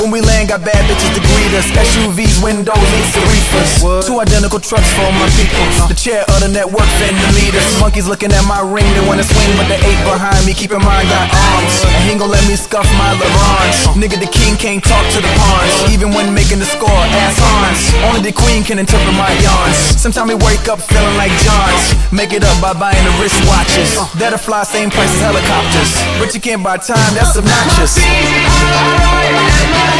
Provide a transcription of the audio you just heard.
When we land, got bad bitches to greet us. SUVs, windows, leads to reefers. Two identical trucks for my people. The chair of the network finna lead us. Monkeys looking at my ring, they wanna swing, but the ape behind me, keep in mind, got arms. And he ain't gon' let me scuff my LeBrons. Nigga, the king can't talk to the pawns. Even when making the score, ass Hans. Only the queen can interpret my yawns. Sometimes we wake up feeling like Johns. Make it up by buying the wristwatches. That'll fly same price as helicopters. But you can't buy time, that's obnoxious.